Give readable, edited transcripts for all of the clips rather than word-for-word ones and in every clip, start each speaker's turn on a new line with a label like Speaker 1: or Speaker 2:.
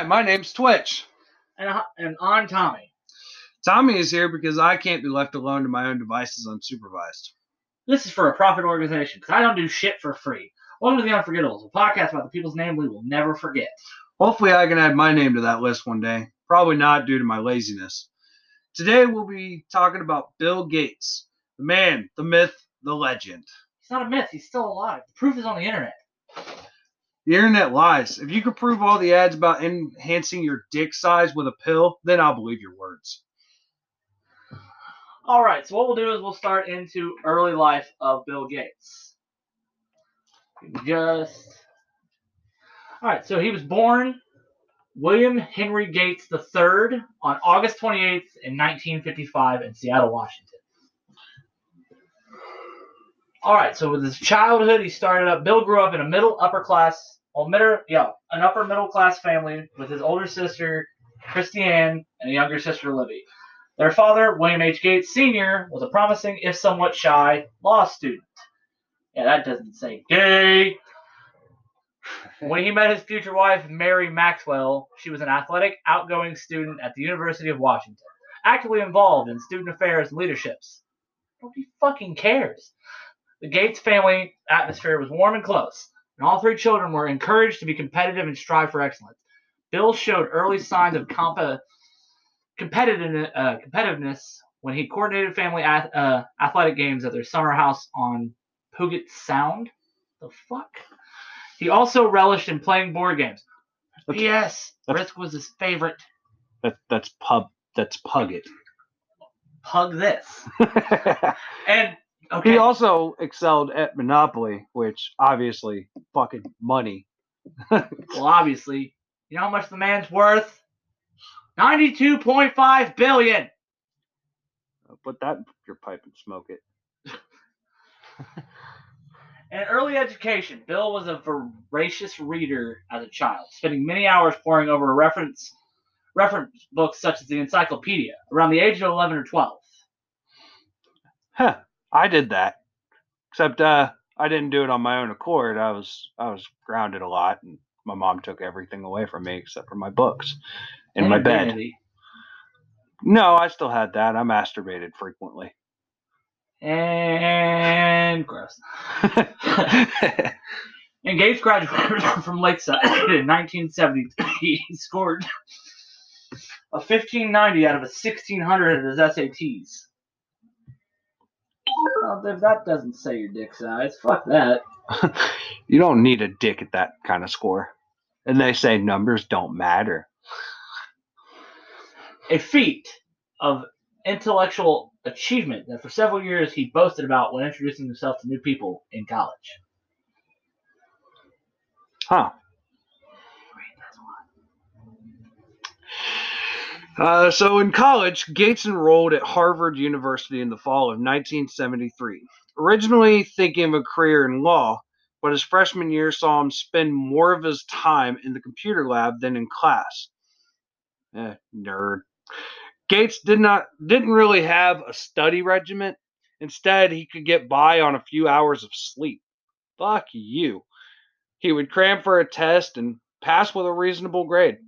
Speaker 1: my name's Twitch.
Speaker 2: And I'm Tommy.
Speaker 1: Tommy is here because I can't be left alone to my own devices unsupervised.
Speaker 2: This is for a profit organization because I don't do shit for free. Welcome to The Unforgettables, a podcast about the people's name we will never forget.
Speaker 1: Hopefully I can add my name to that list one day. Probably not due to my laziness. Today we'll be talking about Bill Gates. The man, the myth, the legend.
Speaker 2: He's not a myth. He's still alive. The proof is on the internet.
Speaker 1: The internet lies. If you could prove all the ads about enhancing your dick size with a pill, then I'll believe your words.
Speaker 2: All right, so what we'll do is we'll start into early life of Bill Gates. All right, so he was born William Henry Gates III on August 28th in 1955 in Seattle, Washington. All right, so with his childhood, Bill grew up in an upper middle class family with his older sister, Christiane, and a younger sister, Libby. Their father, William H. Gates Sr., was a promising, if somewhat shy, law student. Yeah, that doesn't say gay. When he met his future wife, Mary Maxwell, she was an athletic, outgoing student at the University of Washington, actively involved in student affairs and leaderships. Nobody fucking cares. The Gates family atmosphere was warm and close, and all three children were encouraged to be competitive and strive for excellence. Bill showed early signs of competitiveness when he coordinated family athletic games at their summer house on Puget Sound. The fuck? He also relished in playing board games. P.S. Risk was his favorite.
Speaker 1: That's Puget.
Speaker 2: Pug this. And okay.
Speaker 1: He also excelled at Monopoly, which obviously fucking money.
Speaker 2: Well, obviously, you know how much the man's worth? $92.5 billion.
Speaker 1: Put that in your pipe and smoke it.
Speaker 2: In early education, Bill was a voracious reader as a child, spending many hours poring over reference books such as the Encyclopedia around the age of 11 or 12.
Speaker 1: I did that, except I didn't do it on my own accord. I was grounded a lot, and my mom took everything away from me except for my books and my bed.
Speaker 2: Dignity.
Speaker 1: No, I still had that. I masturbated frequently.
Speaker 2: And gross. And Gates graduated from Lakeside in 1970. He scored a 1590 out of a 1600 at his SATs. Well, if that doesn't say your dick size, fuck that.
Speaker 1: You don't need a dick at that kind of score. And they say numbers don't matter.
Speaker 2: A feat of intellectual achievement that for several years he boasted about when introducing himself to new people in college.
Speaker 1: Huh. So in college, Gates enrolled at Harvard University in the fall of 1973. Originally thinking of a career in law, but his freshman year saw him spend more of his time in the computer lab than in class. Nerd. Gates didn't really have a study regimen. Instead, he could get by on a few hours of sleep. Fuck you. He would cram for a test and pass with a reasonable grade.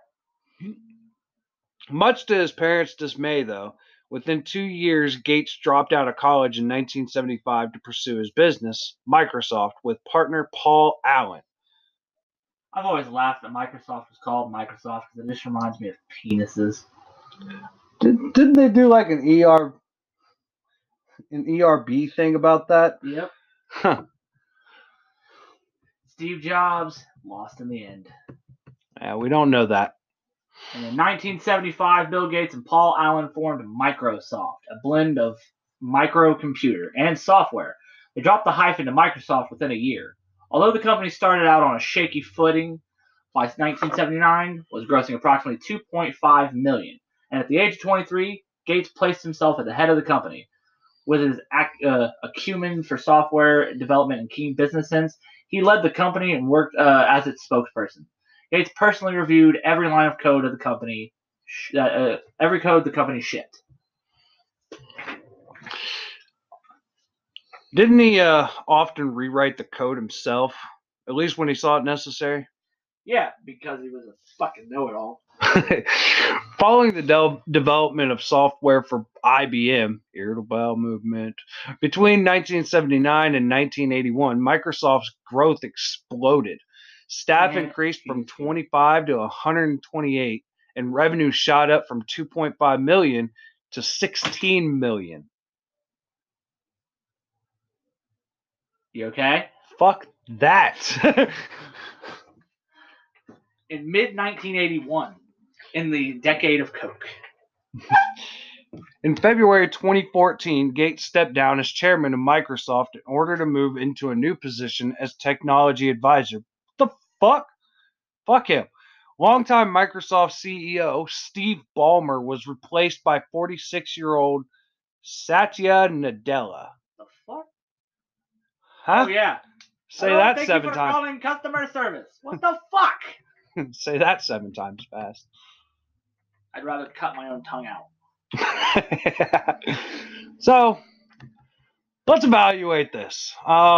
Speaker 1: Much to his parents' dismay, though, within 2 years, Gates dropped out of college in 1975 to pursue his business, Microsoft, with partner Paul Allen.
Speaker 2: I've always laughed that Microsoft was called Microsoft because it just reminds me of penises.
Speaker 1: Didn't they do like an ERB thing about that?
Speaker 2: Yep.
Speaker 1: Huh.
Speaker 2: Steve Jobs lost in the end.
Speaker 1: Yeah, we don't know that.
Speaker 2: And in 1975, Bill Gates and Paul Allen formed Microsoft, a blend of microcomputer and software. They dropped the hyphen to Microsoft within a year. Although the company started out on a shaky footing, by 1979 was grossing approximately $2.5 million. And at the age of 23, Gates placed himself at the head of the company. With his acumen for software development and keen business sense, he led the company and worked as its spokesperson. Gates personally reviewed every line of code of the company, every code the company shipped.
Speaker 1: Didn't he often rewrite the code himself, at least when he saw it necessary?
Speaker 2: Yeah, because he was a fucking know-it-all.
Speaker 1: Following the development of software for IBM, irritable bowel movement, between 1979 and 1981, Microsoft's growth exploded. Staff increased from 25 to 128, and revenue shot up from 2.5 million to 16 million.
Speaker 2: You okay?
Speaker 1: Fuck that.
Speaker 2: In mid-1981, in the decade of Coke.
Speaker 1: In February 2014, Gates stepped down as chairman of Microsoft in order to move into a new position as technology advisor. What the fuck? Fuck him. Longtime Microsoft CEO Steve Ballmer was replaced by 46-year-old Satya Nadella.
Speaker 2: The fuck?
Speaker 1: Huh?
Speaker 2: Oh, yeah.
Speaker 1: Say
Speaker 2: Hello,
Speaker 1: that
Speaker 2: thank
Speaker 1: 7
Speaker 2: you for
Speaker 1: times.
Speaker 2: calling customer service. What the fuck?
Speaker 1: Say that 7 times fast.
Speaker 2: I'd rather cut my own tongue out.
Speaker 1: So, let's evaluate this.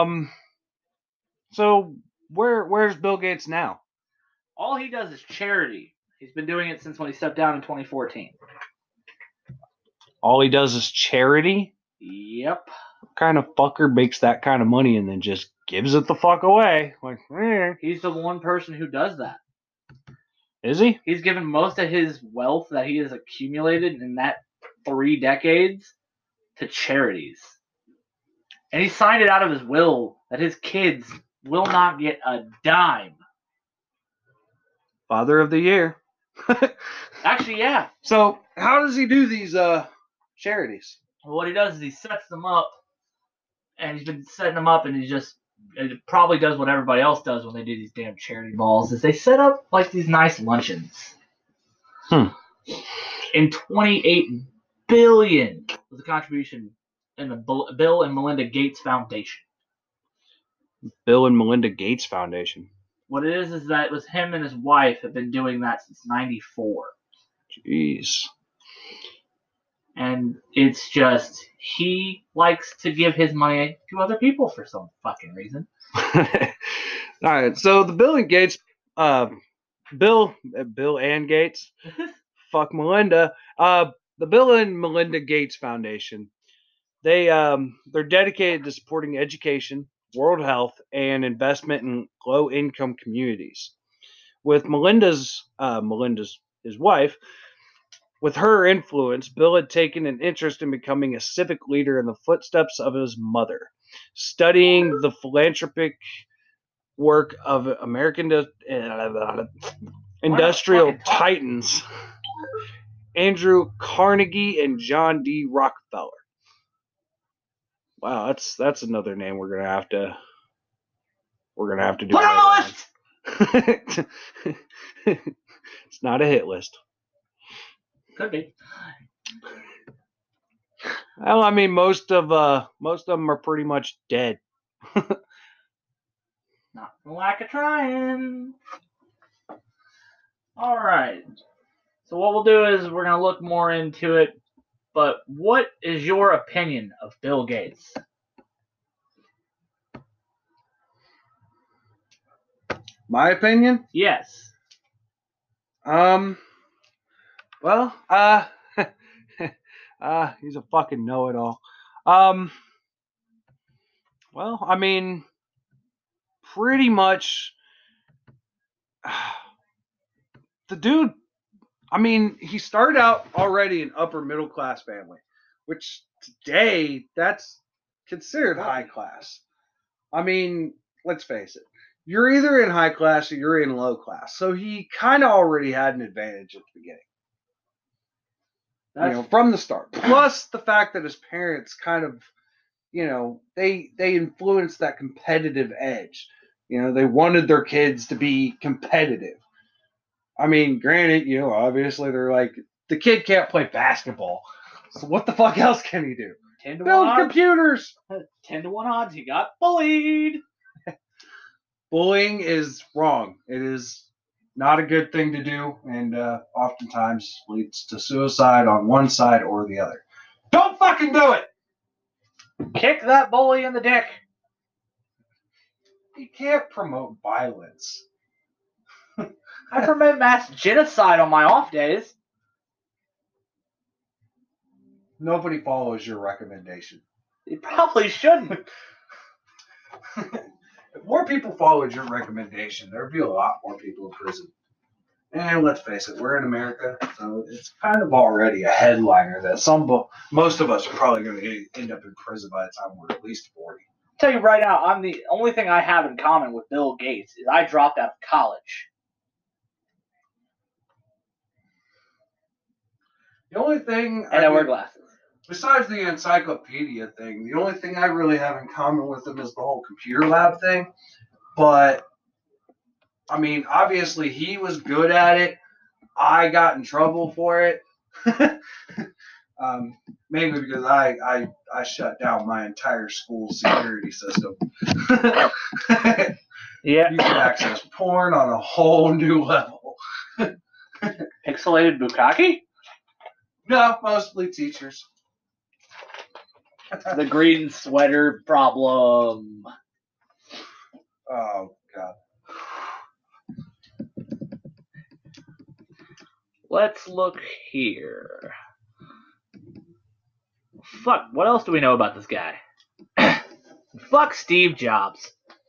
Speaker 1: So where's Bill Gates now?
Speaker 2: All he does is charity. He's been doing it since when he stepped down in 2014.
Speaker 1: All he does is charity?
Speaker 2: Yep.
Speaker 1: What kind of fucker makes that kind of money and then just gives it the fuck away? Like,
Speaker 2: He's the one person who does that.
Speaker 1: Is he?
Speaker 2: He's given most of his wealth that he has accumulated in that 3 decades to charities. And he signed it out of his will that his kids will not get a dime.
Speaker 1: Father of the year.
Speaker 2: Actually, yeah.
Speaker 1: So how does he do these charities?
Speaker 2: Well, what he does is he sets them up, and he's been setting them up, and it probably does what everybody else does when they do these damn charity balls, is they set up like these nice luncheons. In 28 billion was the contribution in the Bill and Melinda Gates Foundation.
Speaker 1: Bill and Melinda Gates Foundation.
Speaker 2: What it is that it was him and his wife have been doing that since 94.
Speaker 1: Jeez.
Speaker 2: And it's just, he likes to give his money to other people for some fucking reason.
Speaker 1: All right, so the Bill and Gates, Bill and Gates, fuck Melinda, the Bill and Melinda Gates Foundation, they're dedicated to supporting education, world health, and investment in low-income communities. With Melinda's his wife, with her influence, Bill had taken an interest in becoming a civic leader in the footsteps of his mother, studying the philanthropic work of American industrial titans Andrew Carnegie and John D. Rockefeller. Wow, that's another name we're gonna have to do.
Speaker 2: Put on
Speaker 1: the list. It's not a hit list.
Speaker 2: Could be.
Speaker 1: Well, I mean, most of them are pretty much dead.
Speaker 2: Not for lack of trying. All right. So what we'll do is we're gonna look more into it. But what is your opinion of Bill Gates?
Speaker 1: My opinion?
Speaker 2: Yes.
Speaker 1: Well, he's a fucking know-it-all. Well, I mean, pretty much, the dude, I mean, he started out already an upper middle class family, which today, that's considered high class. I mean, let's face it. You're either in high class or you're in low class. So he kind of already had an advantage at the beginning. From the start. Plus the fact that his parents kind of, they influenced that competitive edge. They wanted their kids to be competitive. I mean, granted, obviously they're like, the kid can't play basketball. So what the fuck else can he do?
Speaker 2: 10 to
Speaker 1: Build
Speaker 2: 1
Speaker 1: computers.
Speaker 2: 10 to 1 odds, he got bullied.
Speaker 1: Bullying is wrong. It is not a good thing to do, and oftentimes leads to suicide on one side or the other. Don't fucking do it!
Speaker 2: Kick that bully in the dick.
Speaker 1: You can't promote violence.
Speaker 2: I promote mass genocide on my off days.
Speaker 1: Nobody follows your recommendation.
Speaker 2: You probably shouldn't.
Speaker 1: If more people followed your recommendation, there'd be a lot more people in prison. And let's face it, we're in America, so it's kind of already a headliner that most of us are probably going to end up in prison by the time we're at least 40.
Speaker 2: I'll tell you right now, I'm the only thing I have in common with Bill Gates is I dropped out of college.
Speaker 1: The only thing
Speaker 2: And I wear glasses.
Speaker 1: Besides the encyclopedia thing, the only thing I really have in common with him is the whole computer lab thing. But, I mean, obviously he was good at it. I got in trouble for it. Mainly because I shut down my entire school security system.
Speaker 2: Yeah.
Speaker 1: You can access porn on a whole new level.
Speaker 2: Pixelated bukkake?
Speaker 1: No, mostly teachers.
Speaker 2: The green sweater problem.
Speaker 1: Oh, God.
Speaker 2: Let's look here. Fuck, what else do we know about this guy? Fuck Steve Jobs.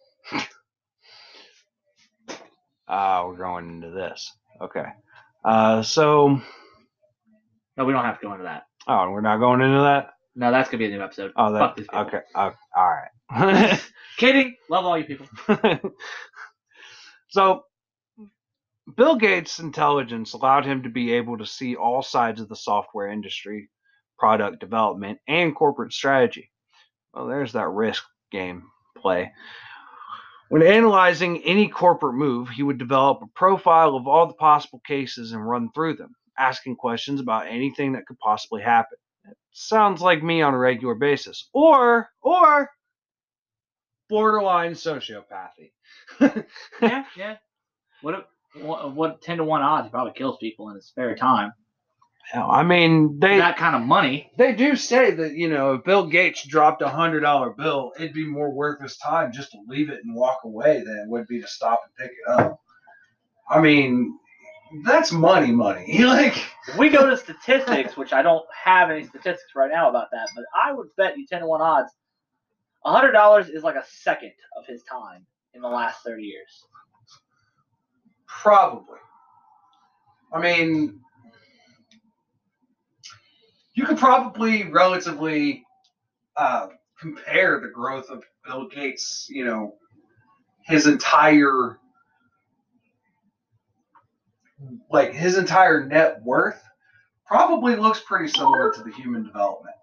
Speaker 1: We're going into this. Okay. So.
Speaker 2: No, we don't have to go into that.
Speaker 1: Oh, we're not going into that?
Speaker 2: No, that's going to be a new episode.
Speaker 1: Oh,
Speaker 2: Fuck these people.
Speaker 1: Okay. All right.
Speaker 2: Kidding. Love all you people.
Speaker 1: So, Bill Gates' intelligence allowed him to be able to see all sides of the software industry, product development, and corporate strategy. Well, there's that risk game play. When analyzing any corporate move, he would develop a profile of all the possible cases and run through them, asking questions about anything that could possibly happen. It sounds like me on a regular basis. Or borderline sociopathy.
Speaker 2: Yeah. What 10 to 1 odds? He probably kills people in his spare time.
Speaker 1: Hell, I mean,
Speaker 2: that kind of money.
Speaker 1: They do say that, if Bill Gates dropped a $100 bill, it'd be more worth his time just to leave it and walk away than it would be to stop and pick it up. I mean, that's money. Like,
Speaker 2: we go to statistics, which I don't have any statistics right now about that, but I would bet you 10 to 1 odds, $100 is like a second of his time in the last 30 years.
Speaker 1: Probably. I mean, you could probably relatively compare the growth of Bill Gates, his entire net worth probably looks pretty similar to the human development.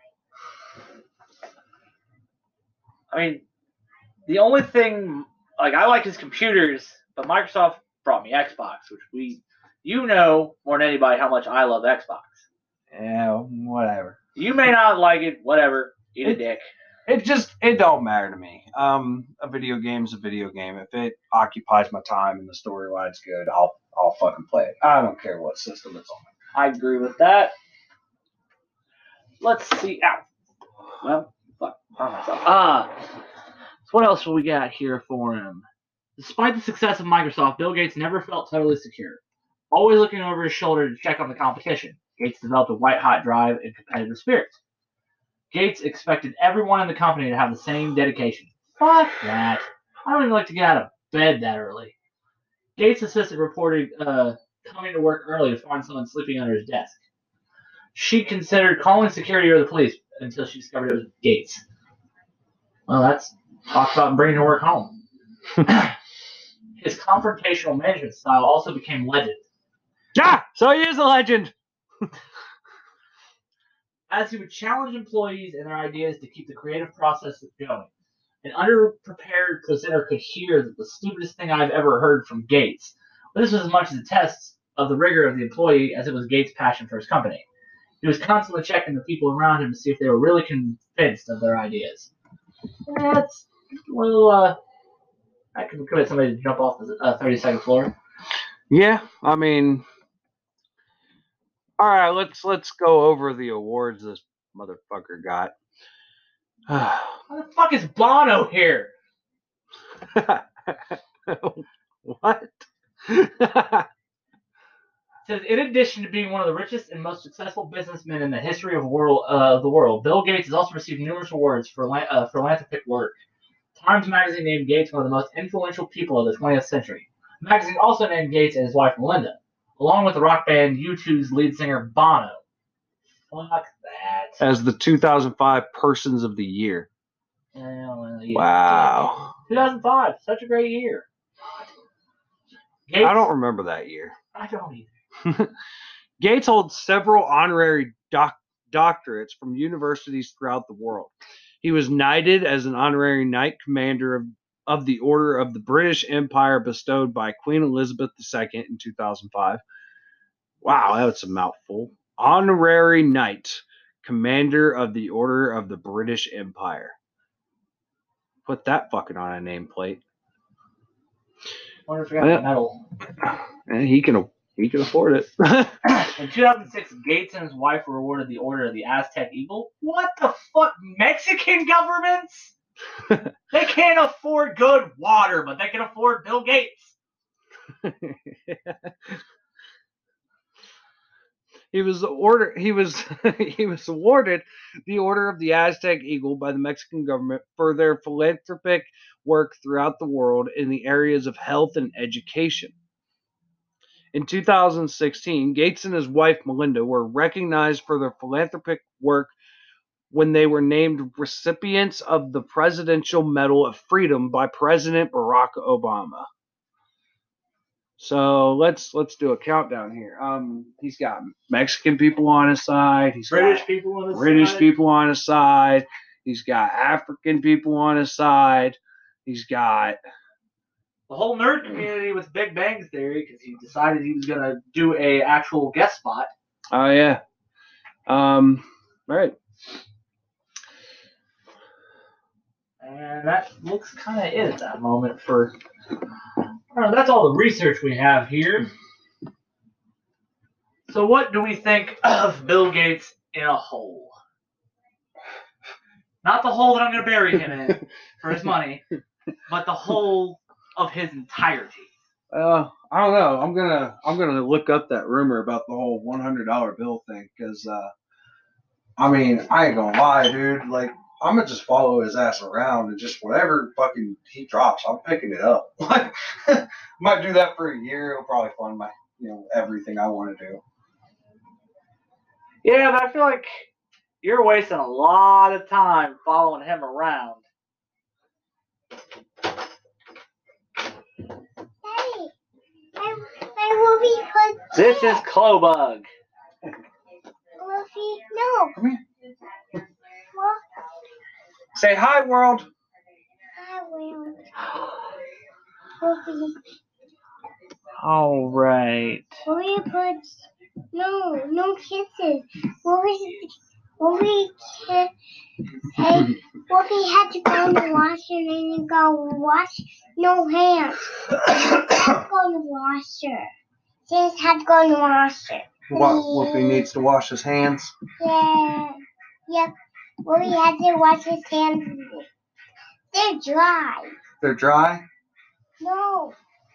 Speaker 2: I mean, the only thing, I like his computers, but Microsoft brought me Xbox, which more than anybody how much I love Xbox.
Speaker 1: Yeah, whatever.
Speaker 2: You may not like it, whatever. Eat a dick.
Speaker 1: It don't matter to me. A video game's a video game. If it occupies my time and the storyline's good, I'll fucking play it. I don't care what system it's on.
Speaker 2: I agree with that. Let's see. Ow. Well, fuck. Found myself. So what else do we got here for him? Despite the success of Microsoft, Bill Gates never felt totally secure. Always looking over his shoulder to check on the competition, Gates developed a white-hot drive and competitive spirit. Gates expected everyone in the company to have the same dedication. Fuck that. I don't even like to get out of bed that early. Gates' assistant reported coming to work early to find someone sleeping under his desk. She considered calling security or the police until she discovered it was Gates. Well, that's talk about bringing your work home. His confrontational management style also became legend.
Speaker 1: Yeah, so he is a legend.
Speaker 2: As he would challenge employees and their ideas to keep the creative process going. An underprepared presenter could hear that the stupidest thing I've ever heard from Gates. But this was as much as a test of the rigor of the employee as it was Gates' passion for his company. He was constantly checking the people around him to see if they were really convinced of their ideas. That's a little, I could commit somebody to jump off the 32nd floor.
Speaker 1: Yeah, I mean, all right, let's go over the awards this motherfucker got.
Speaker 2: Why the fuck is Bono here?
Speaker 1: What?
Speaker 2: Says, in addition to being one of the richest and most successful businessmen in the history of the world, Bill Gates has also received numerous awards for philanthropic work. Times Magazine named Gates one of the most influential people of the 20th century. The magazine also named Gates and his wife Melinda, along with the rock band U2's lead singer Bono. Fuck that.
Speaker 1: As the 2005 Persons of the Year. Wow.
Speaker 2: 2005, such a great year.
Speaker 1: Gates, I don't remember that year.
Speaker 2: I don't either.
Speaker 1: Gates holds several honorary doctorates from universities throughout the world. He was knighted as an honorary knight commander of the Order of the British Empire bestowed by Queen Elizabeth II in 2005. Wow, that's a mouthful. Honorary knight commander of the Order of the British Empire. Put that fucking on a nameplate.
Speaker 2: Wonder if I got the medal.
Speaker 1: And he can afford it.
Speaker 2: In 2006, Gates and his wife were awarded the Order of the Aztec Eagle. What the fuck? Mexican governments? They can't afford good water, but they can afford Bill Gates.
Speaker 1: He was awarded the Order of the Aztec Eagle by the Mexican government for their philanthropic work throughout the world in the areas of health and education. In 2016, Gates and his wife Melinda were recognized for their philanthropic work when they were named recipients of the Presidential Medal of Freedom by President Barack Obama. So let's do a countdown here. He's got Mexican people on his side. He's
Speaker 2: British
Speaker 1: got
Speaker 2: people on his
Speaker 1: British
Speaker 2: side.
Speaker 1: people on his side. He's got African people on his side. He's got
Speaker 2: the whole nerd community with Big Bang Theory because he decided he was gonna do a actual guest spot.
Speaker 1: Oh yeah. Right.
Speaker 2: And that looks kind of it at that moment for. That's all the research we have here. So what do we think of Bill Gates in a hole? Not the hole that I'm going to bury him in for his money, but the hole of his entirety.
Speaker 1: I don't know. I'm gonna look up that rumor about the whole $100 bill thing because, I mean, I ain't gonna lie, dude. Like, I'm gonna just follow his ass around and just whatever fucking he drops, I'm picking it up. Might do that for a year. It'll probably fund my, everything I want to do.
Speaker 2: Yeah, but I feel like you're wasting a lot of time following him around. This is Clobug.
Speaker 3: Wolfie, no.
Speaker 1: Come here. Say hi, world.
Speaker 3: Hi, world. Wolfie.
Speaker 2: All right.
Speaker 3: Wolfie puts no kisses. Wolfie can't. Hey, Wolfie had to go in the washer and then go wash. No hands. Had to go in the washer. Just had to go in the washer.
Speaker 1: Wolfie needs to wash his hands.
Speaker 3: Yeah. Yep. Wolfie had to wash his hands. They're dry.
Speaker 1: They're dry?
Speaker 3: No.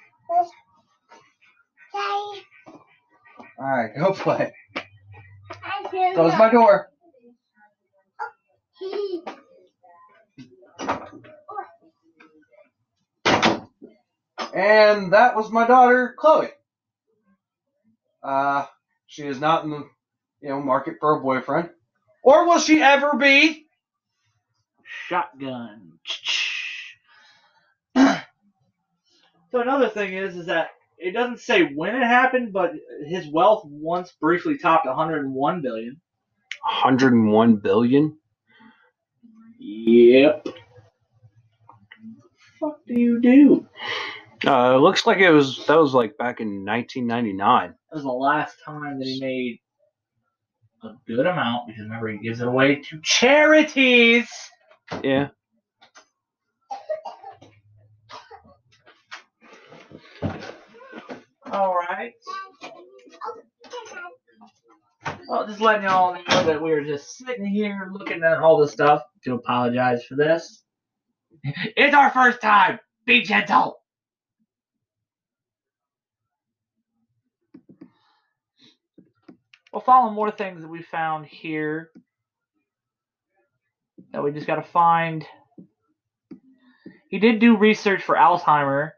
Speaker 3: Daddy.
Speaker 1: Alright, go play.
Speaker 3: I feel
Speaker 1: Close my door. And that was my daughter, Chloe. She is not in the market for a boyfriend. Or will she ever be?
Speaker 2: Shotgun. So another thing is that it doesn't say when it happened, but his wealth once briefly topped 101 billion.
Speaker 1: 101 billion?
Speaker 2: Yep. What the fuck do you do?
Speaker 1: It looks like that was like back in 1999.
Speaker 2: That was the last time that he made a good amount, because remember he gives it away to charities.
Speaker 1: Yeah.
Speaker 2: All right. Well, just letting y'all know that we were just sitting here looking at all this stuff. To apologize for this. It's our first time. Be gentle. We'll follow more things that we found here that we just got to find. He did do research for Alzheimer's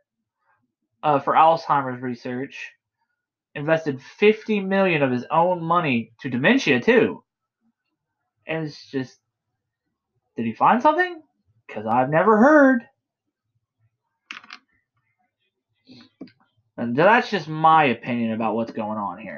Speaker 2: research. Invested $50 million of his own money to dementia too. And it's just, did he find something? Because I've never heard. And that's just my opinion about what's going on here.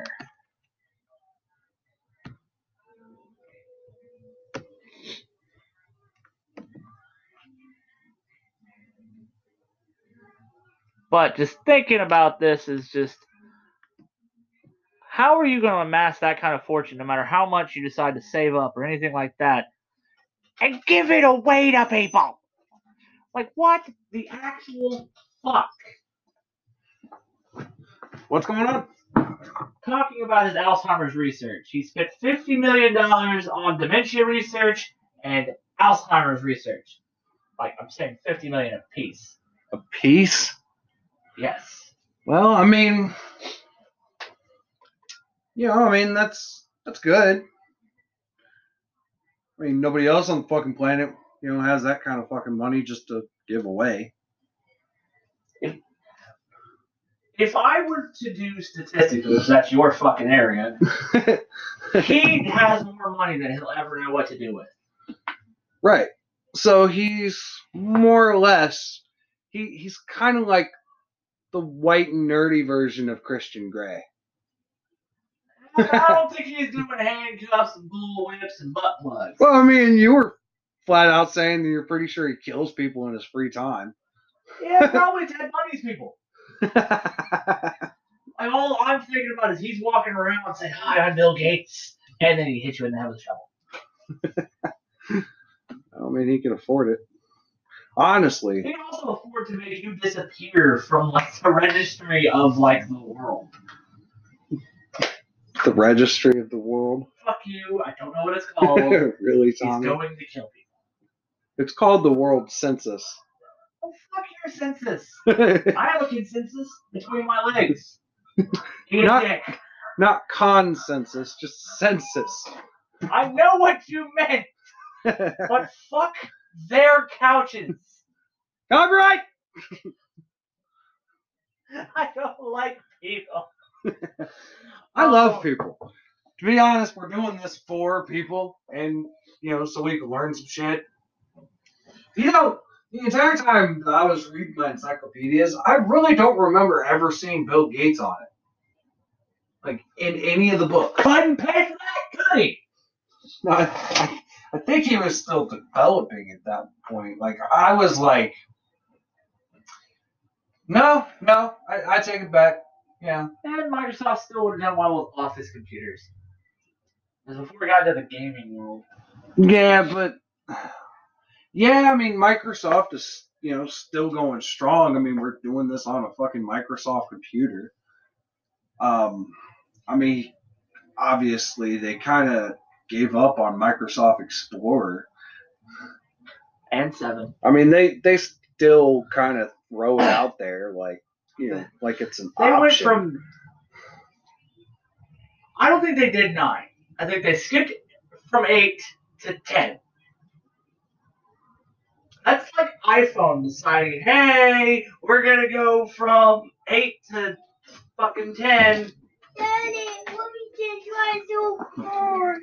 Speaker 2: But just thinking about this is just, how are you going to amass that kind of fortune, no matter how much you decide to save up or anything like that, and give it away to people? Like, what the actual fuck?
Speaker 1: What's going on?
Speaker 2: Talking about his Alzheimer's research. He spent $50 million on dementia research and Alzheimer's research. Like, I'm saying $50 million a piece.
Speaker 1: A piece?
Speaker 2: Yes.
Speaker 1: Well, I mean, that's good. I mean, nobody else on the fucking planet, has that kind of fucking money just to give away.
Speaker 2: If I were to do statistics, because that's your fucking area, he has more money than he'll ever know what to do with.
Speaker 1: Right. So he's more or less, he's kind of like the white nerdy version of Christian Grey.
Speaker 2: I don't think he's doing handcuffs and bull whips and butt plugs.
Speaker 1: Well, I mean, you were flat out saying that you're pretty sure he kills people in his free time.
Speaker 2: Yeah, probably Ted Bundy's people. All I'm thinking about is he's walking around and saying, "Hi, I'm Bill Gates," and then he hits you in the head with a shovel.
Speaker 1: I mean, he can afford it. Honestly.
Speaker 2: He can also afford to make you disappear from the registry of the world.
Speaker 1: The registry of the world?
Speaker 2: Fuck you, I don't know what it's called.
Speaker 1: Really, Tommy?
Speaker 2: He's going to kill people.
Speaker 1: It's called the World Census.
Speaker 2: Oh, fuck your census. I have a consensus between my legs.
Speaker 1: Not consensus, just census.
Speaker 2: I know what you meant, but fuck their couches.
Speaker 1: Copyright!
Speaker 2: I don't like people.
Speaker 1: I love people. To be honest, we're doing this for people, and so we can learn some shit. The entire time that I was reading my encyclopedias, I really don't remember ever seeing Bill Gates on it. Like, in any of the books.
Speaker 2: Couldn't pay for that, could he?
Speaker 1: No, I think he was still developing at that point. Like, I was like, no, I take it back. Yeah.
Speaker 2: And Microsoft still wouldn't have one of those office computers. Because before we got into the gaming world.
Speaker 1: Yeah, but... Yeah, I mean, Microsoft is, still going strong. I mean, we're doing this on a fucking Microsoft computer. I mean, obviously, they kind of gave up on Microsoft Explorer.
Speaker 2: And 7.
Speaker 1: I mean, they still kind of throw it out there like it's an option. They went from...
Speaker 2: I don't think they did 9. I think they skipped from 8 to 10. That's like iPhone deciding, hey, we're going to go from 8 to fucking 10.
Speaker 3: Daddy, what did you do for?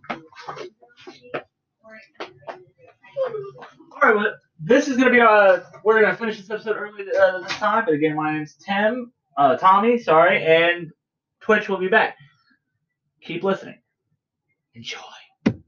Speaker 2: Alright, well, this is going to be we're going to finish this episode early this time, but again, my name's Tommy, and Twitch will be back. Keep listening. Enjoy.